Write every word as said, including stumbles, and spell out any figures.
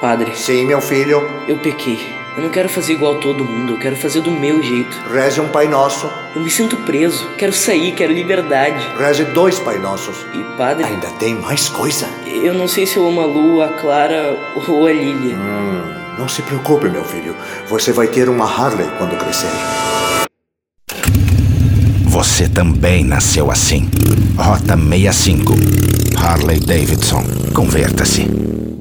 Padre, Sim, meu filho. eu pequei. Eu não quero fazer igual todo mundo, eu quero fazer do meu jeito. Reze um Pai Nosso. Eu me sinto preso, quero sair, quero liberdade. Reze dois Pai Nossos. E padre, Ainda tem mais coisa. eu não sei se eu amo a Lu, a Clara ou a Lilia. Hum, não se preocupe, meu filho. Você vai ter uma Harley quando crescer. Você também nasceu assim. Rota sessenta e cinco. Harley Davidson. Converta-se.